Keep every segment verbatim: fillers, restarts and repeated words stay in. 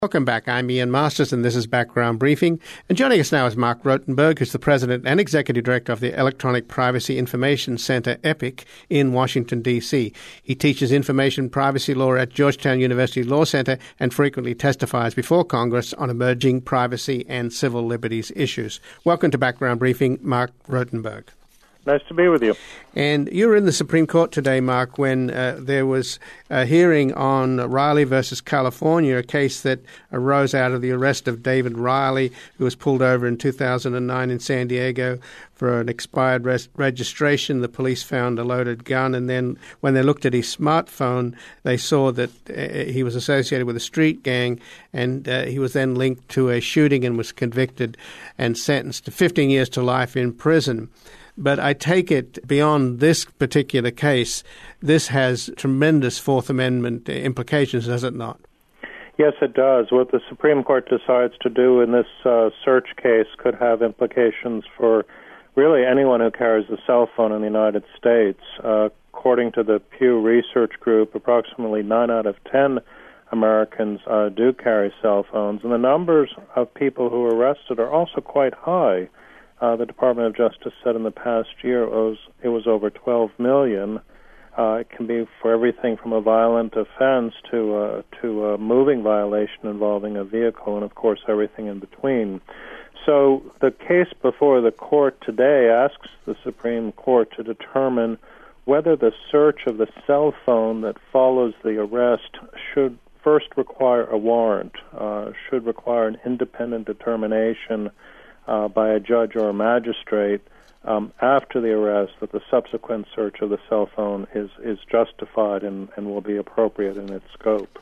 Welcome back. I'm Ian Masters, and this is Background Briefing. And joining us now is Mark Rotenberg, who's the President and Executive Director of the Electronic Privacy Information Center, EPIC, in Washington, D C He teaches information privacy law at Georgetown University Law Center and frequently testifies before Congress on emerging privacy and civil liberties issues. Welcome to Background Briefing, Mark Rotenberg. Nice to be with you. And you were in the Supreme Court today, Mark, when uh, there was a hearing on Riley versus California, a case that arose out of the arrest of David Riley, who was pulled over in two thousand nine in San Diego for an expired res- registration. The police found a loaded gun, and then when they looked at his smartphone, they saw that uh, he was associated with a street gang, and uh, he was then linked to a shooting and was convicted and sentenced to fifteen years to life in prison. But I take it beyond this particular case, this has tremendous Fourth Amendment implications, does it not? Yes, it does. What the Supreme Court decides to do in this uh, search case could have implications for really anyone who carries a cell phone in the United States. Uh, according to the Pew Research Group, approximately nine out of ten Americans uh, do carry cell phones, and the numbers of people who are arrested are also quite high. Uh, the Department of Justice said in the past year it was, it was over twelve million. Uh, it can be for everything from a violent offense to, uh, to a moving violation involving a vehicle, and of course everything in between. So the case before the court today asks the Supreme Court to determine whether the search of the cell phone that follows the arrest should first require a warrant, uh, should require an independent determination Uh, by a judge or a magistrate um, after the arrest that the subsequent search of the cell phone is, is justified and, and will be appropriate in its scope.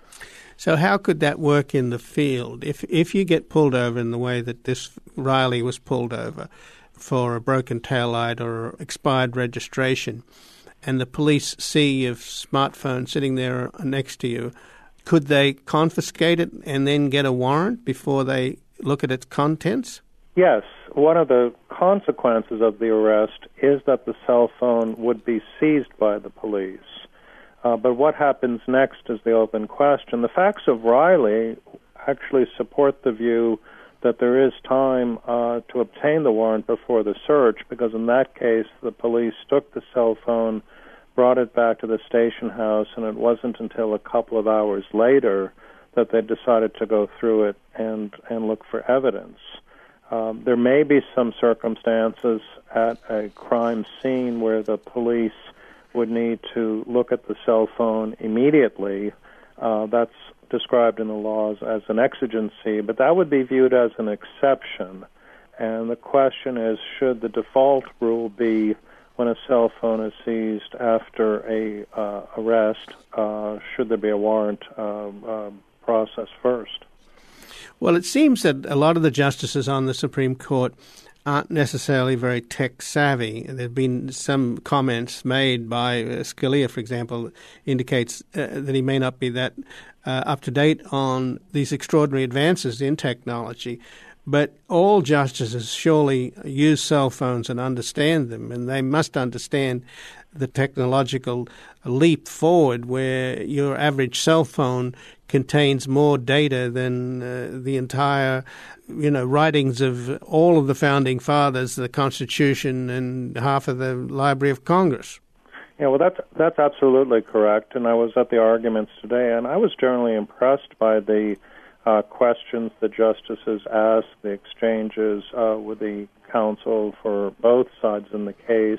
So how could that work in the field? If if you get pulled over in the way that this Riley was pulled over for a broken taillight or expired registration, and the police see your smartphone sitting there next to you, could they confiscate it and then get a warrant before they look at its contents? Yes. One of the consequences of the arrest is that the cell phone would be seized by the police. Uh, but what happens next is the open question. The facts of Riley actually support the view that there is time uh, to obtain the warrant before the search, because in that case the police took the cell phone, brought it back to the station house, and it wasn't until a couple of hours later that they decided to go through it and, and look for evidence. Um, there may be some circumstances at a crime scene where the police would need to look at the cell phone immediately. Uh, that's described in the laws as an exigency, but that would be viewed as an exception. And the question is, should the default rule be when a cell phone is seized after a uh, arrest, uh, should there be a warrant uh, uh, process first? Well, it seems that a lot of the justices on the Supreme Court aren't necessarily very tech-savvy. There have been some comments made by uh, Scalia, for example, indicates uh, that he may not be that uh, up-to-date on these extraordinary advances in technology. But all justices surely use cell phones and understand them, and they must understand the technological leap forward where your average cell phone contains more data than uh, the entire, you know, writings of all of the founding fathers, the Constitution, and half of the Library of Congress. Yeah, well, that's that's absolutely correct. And I was at the arguments today, and I was generally impressed by the uh, questions the justices asked, the exchanges uh, with the counsel for both sides in the case.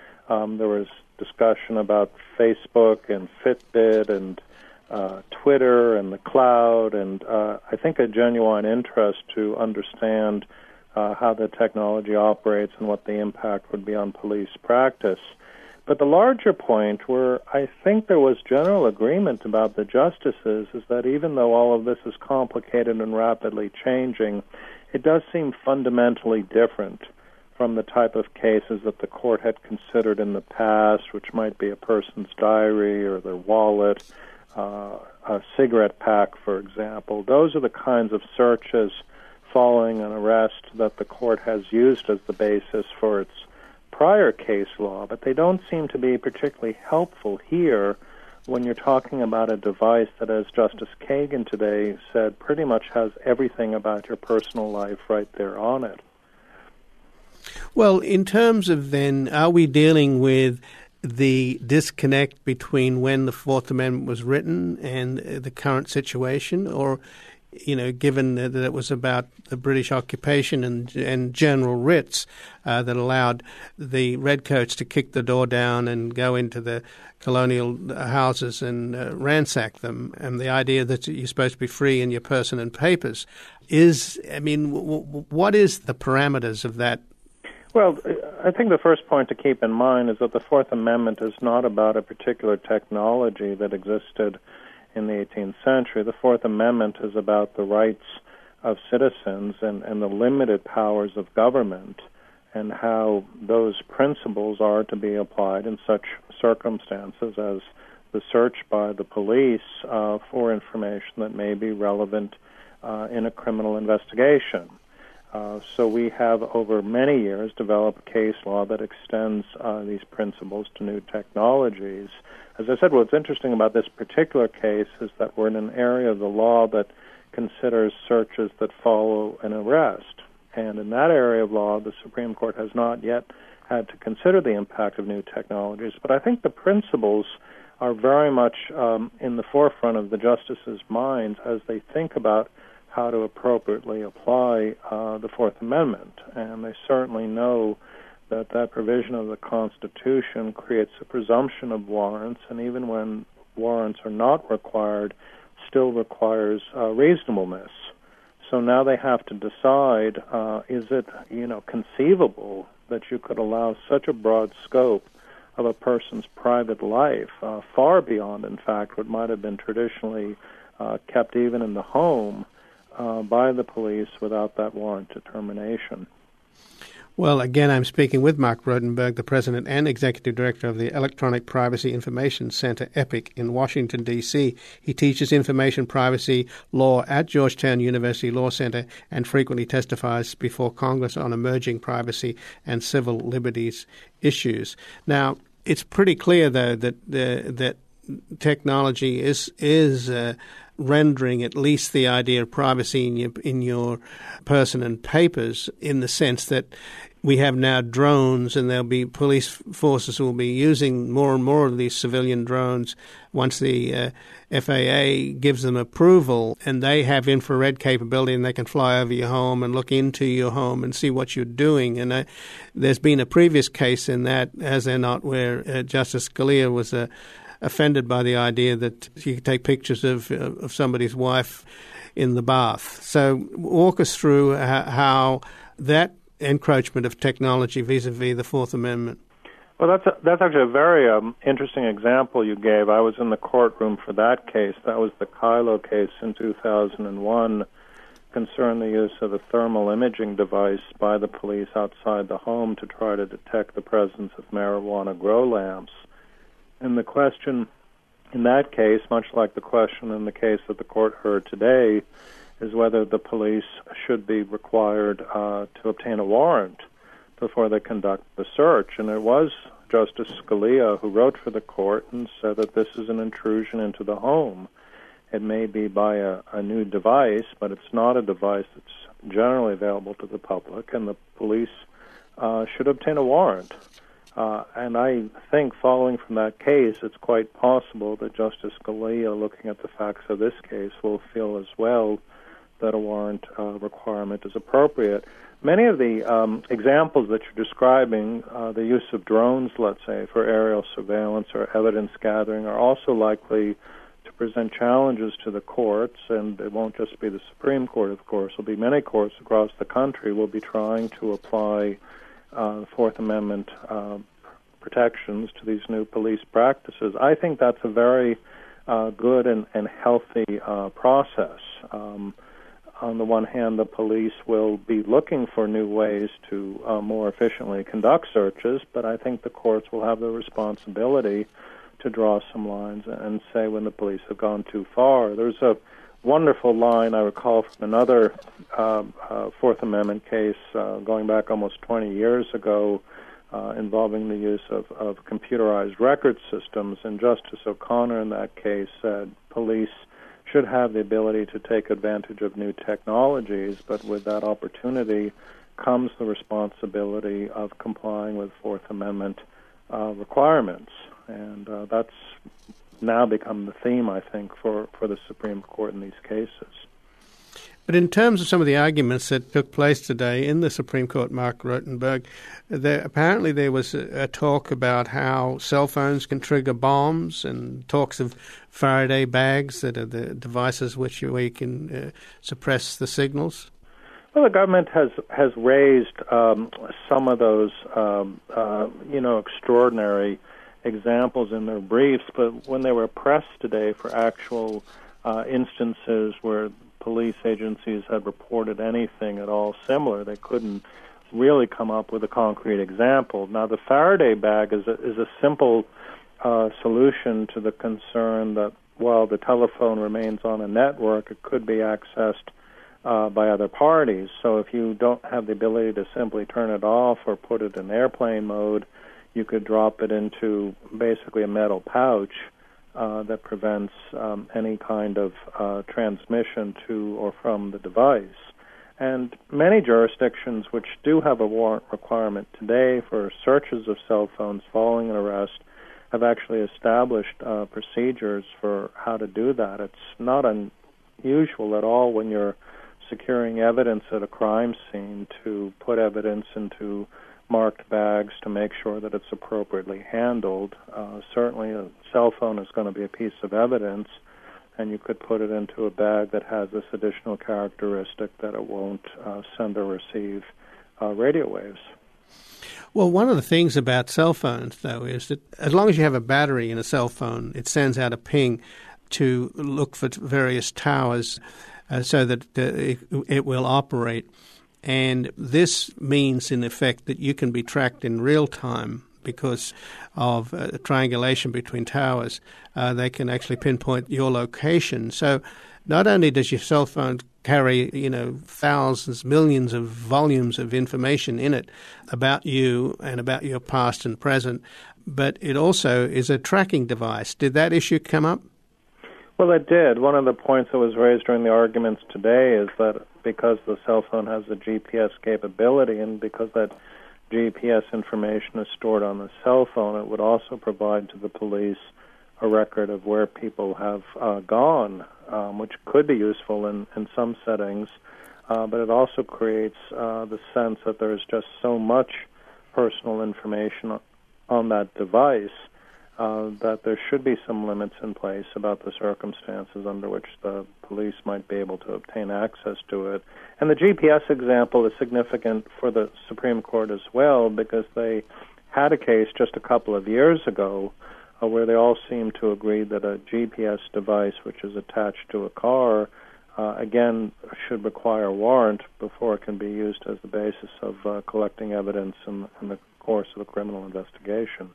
Um, there was discussion about Facebook and Fitbit and uh, Twitter and the cloud, and uh, I think a genuine interest to understand uh, how the technology operates and what the impact would be on police practice. But the larger point, where I think there was general agreement about the justices, is that even though all of this is complicated and rapidly changing, it does seem fundamentally different from the type of cases that the court had considered in the past, which might be a person's diary or their wallet, uh, a cigarette pack, for example. Those are the kinds of searches following an arrest that the court has used as the basis for its prior case law, but they don't seem to be particularly helpful here, when you're talking about a device that, as Justice Kagan today said, pretty much has everything about your personal life right there on it. Well, in terms of then, are we dealing with the disconnect between when the Fourth Amendment was written and the current situation, or, you know, given that it was about the British occupation and, and general writs uh, that allowed the redcoats to kick the door down and go into the colonial houses and uh, ransack them, and the idea that you're supposed to be free in your person and papers is, I mean, w- w- what is the parameters of that? Well, I think the first point to keep in mind is that the Fourth Amendment is not about a particular technology that existed in the eighteenth century. The Fourth Amendment is about the rights of citizens and, and the limited powers of government, and how those principles are to be applied in such circumstances as the search by the police uh, for information that may be relevant uh, in a criminal investigation. Uh, so we have, over many years, developed case law that extends uh, these principles to new technologies. As I said, what's interesting about this particular case is that we're in an area of the law that considers searches that follow an arrest. And in that area of law, the Supreme Court has not yet had to consider the impact of new technologies. But I think the principles are very much um, in the forefront of the justices' minds as they think about how to appropriately apply uh, the Fourth Amendment. And they certainly know that that provision of the Constitution creates a presumption of warrants, and even when warrants are not required, still requires uh, reasonableness. So now they have to decide, uh, is it, you know, conceivable that you could allow such a broad scope of a person's private life, uh, far beyond, in fact, what might have been traditionally uh, kept even in the home, Uh, by the police without that warrant determination. Well, again, I'm speaking with Mark Rodenberg, the President and Executive Director of the Electronic Privacy Information Center, EPIC, in Washington, D C He teaches information privacy law at Georgetown University Law Center and frequently testifies before Congress on emerging privacy and civil liberties issues. Now, it's pretty clear, though, that uh, that technology is is uh, rendering at least the idea of privacy in your in your person and papers, in the sense that we have now drones, and there'll be police forces will be using more and more of these civilian drones once the uh, F A A gives them approval, and they have infrared capability, and they can fly over your home and look into your home and see what you're doing. And uh, there's been a previous case in that, has there not, where uh, Justice Scalia was a uh, offended by the idea that you could take pictures of uh, of somebody's wife in the bath. So walk us through how, how that encroachment of technology vis-a-vis the Fourth Amendment. Well, that's a, that's actually a very um, interesting example you gave. I was in the courtroom for that case. That was the Kylo case in two thousand one, concerned the use of a thermal imaging device by the police outside the home to try to detect the presence of marijuana grow lamps. And the question in that case, much like the question in the case that the court heard today, is whether the police should be required uh, to obtain a warrant before they conduct the search. And it was Justice Scalia who wrote for the court and said that this is an intrusion into the home. It may be by a, a new device, but it's not a device that's generally available to the public, and the police uh, should obtain a warrant. Uh, and I think, following from that case, it's quite possible that Justice Scalia, looking at the facts of this case, will feel as well that a warrant uh, requirement is appropriate. Many of the um, examples that you're describing, uh, the use of drones, let's say, for aerial surveillance or evidence gathering, are also likely to present challenges to the courts, and it won't just be the Supreme Court, of course. There'll be many courts across the country will be trying to apply Uh, Fourth Amendment uh, protections to these new police practices. I think that's a very uh, good and, and healthy uh, process. Um, on the one hand, the police will be looking for new ways to uh, more efficiently conduct searches, but I think the courts will have the responsibility to draw some lines and say when the police have gone too far. There's a wonderful line I recall from another uh, uh, Fourth Amendment case uh, going back almost twenty years ago uh, involving the use of, of computerized record systems. And Justice O'Connor in that case said police should have the ability to take advantage of new technologies, but with that opportunity comes the responsibility of complying with Fourth Amendment uh, requirements. And uh, that's now become the theme, I think, for, for the Supreme Court in these cases. But in terms of some of the arguments that took place today in the Supreme Court, Mark Rotenberg, there, apparently there was a, a talk about how cell phones can trigger bombs and talks of Faraday bags that are the devices which you, where you can uh, suppress the signals. Well, the government has has raised um, some of those, um, uh, you know, extraordinary examples in their briefs, but when they were pressed today for actual uh, instances where police agencies had reported anything at all similar, they couldn't really come up with a concrete example. Now, the Faraday bag is a, is a simple uh, solution to the concern that while the telephone remains on a network, it could be accessed uh, by other parties. So if you don't have the ability to simply turn it off or put it in airplane mode, you could drop it into basically a metal pouch Uh, that prevents um, any kind of uh, transmission to or from the device. And many jurisdictions which do have a warrant requirement today for searches of cell phones following an arrest have actually established uh, procedures for how to do that. It's not unusual at all when you're securing evidence at a crime scene to put evidence into marked bags to make sure that it's appropriately handled. Uh, certainly a cell phone is going to be a piece of evidence, and you could put it into a bag that has this additional characteristic that it won't uh, send or receive uh, radio waves. Well, one of the things about cell phones, though, is that as long as you have a battery in a cell phone, it sends out a ping to look for various towers uh, so that uh, it, it will operate. And this means, in effect, that you can be tracked in real time because of uh, triangulation between towers. Uh, they can actually pinpoint your location. So not only does your cell phone carry, you know, thousands, millions of volumes of information in it about you and about your past and present, but it also is a tracking device. Did that issue come up? Well, it did. One of the points that was raised during the arguments today is that because the cell phone has a G P S capability and because that G P S information is stored on the cell phone, it would also provide to the police a record of where people have uh, gone, um, which could be useful in, in some settings, uh, but it also creates uh, the sense that there is just so much personal information on that device Uh, that there should be some limits in place about the circumstances under which the police might be able to obtain access to it. And the G P S example is significant for the Supreme Court as well because they had a case just a couple of years ago uh, where they all seemed to agree that a G P S device which is attached to a car, uh, again, should require a warrant before it can be used as the basis of uh, collecting evidence in, in the course of a criminal investigation.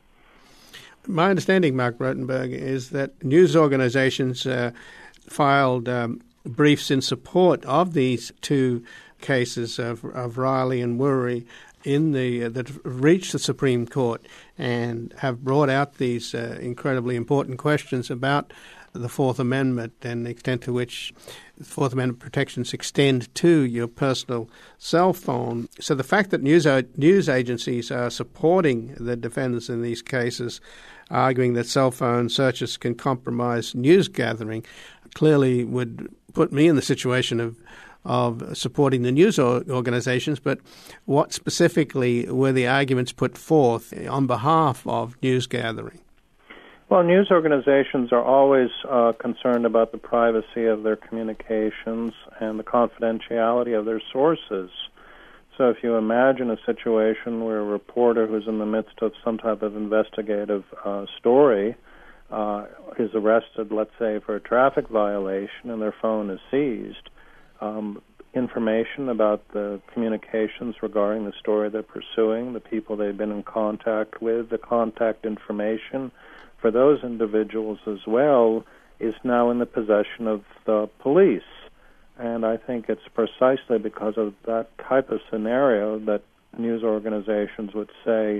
My understanding, Mark Rotenberg, is that news organizations uh, filed um, briefs in support of these two cases of, of Riley and Woory in the uh, that reached the Supreme Court and have brought out these uh, incredibly important questions about the Fourth Amendment and the extent to which the Fourth Amendment protections extend to your personal cell phone. So the fact that news news agencies are supporting the defendants in these cases, arguing that cell phone searches can compromise news gathering, clearly would put me in the situation of of supporting the news organizations. But what specifically were the arguments put forth on behalf of news gathering? Well, news organizations are always uh, concerned about the privacy of their communications and the confidentiality of their sources. So if you imagine a situation where a reporter who's in the midst of some type of investigative uh, story uh, is arrested, let's say, for a traffic violation and their phone is seized, um, information about the communications regarding the story they're pursuing, the people they've been in contact with, the contact information for those individuals as well is now in the possession of the police. And I think it's precisely because of that type of scenario that news organizations would say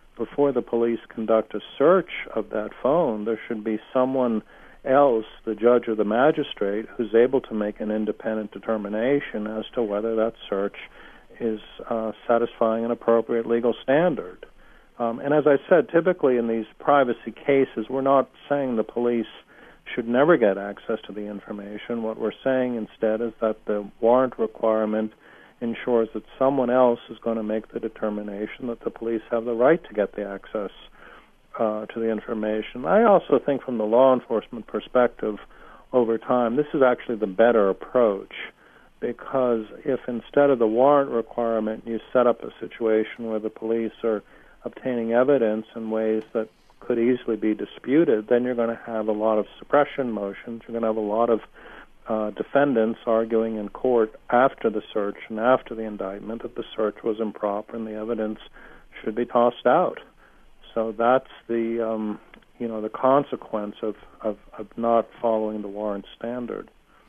before the police conduct a search of that phone, there should be someone else, the judge or the magistrate, who's able to make an independent determination as to whether that search is uh, satisfying an appropriate legal standard. Um, and as I said, typically in these privacy cases, we're not saying the police should never get access to the information. What we're saying instead is that the warrant requirement ensures that someone else is going to make the determination that the police have the right to get the access uh, to the information. I also think from the law enforcement perspective over time, this is actually the better approach, because if instead of the warrant requirement you set up a situation where the police are obtaining evidence in ways that could easily be disputed, then you're going to have a lot of suppression motions. You're going to have a lot of uh, defendants arguing in court after the search and after the indictment that the search was improper and the evidence should be tossed out. So that's the um, you know the consequence of, of, of not following the warrant standard.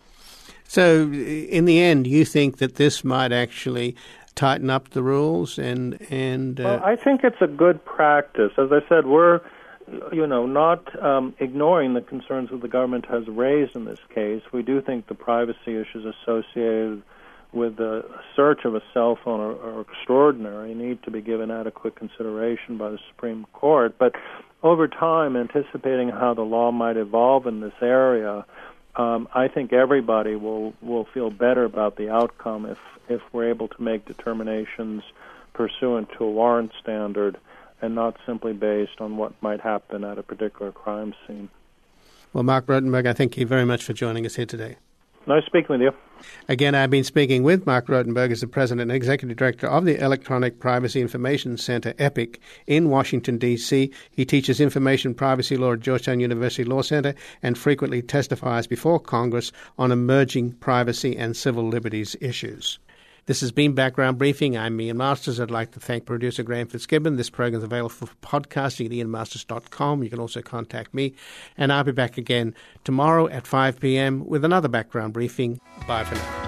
So in the end, you think that this might actually tighten up the rules and and uh... well, I think it's a good practice. As I said, we're you know not um, ignoring the concerns that the government has raised in this case. We do think the privacy issues associated with the search of a cell phone are, are extraordinary, need to be given adequate consideration by the Supreme Court. But over time, anticipating how the law might evolve in this area, um, I think everybody will, will feel better about the outcome if, if we're able to make determinations pursuant to a warrant standard and not simply based on what might happen at a particular crime scene. Well, Mark Rotenberg, I thank you very much for joining us here today. Nice speaking with you. Again, I've been speaking with Mark Rotenberg as the President and Executive Director of the Electronic Privacy Information Center, EPIC, in Washington, D C He teaches information privacy law at Georgetown University Law Center and frequently testifies before Congress on emerging privacy and civil liberties issues. This has been Background Briefing. I'm Ian Masters. I'd like to thank producer Graham Fitzgibbon. This program is available for podcasting at ian masters dot com. You can also contact me. And I'll be back again tomorrow at five p.m. with another Background Briefing. Bye for now.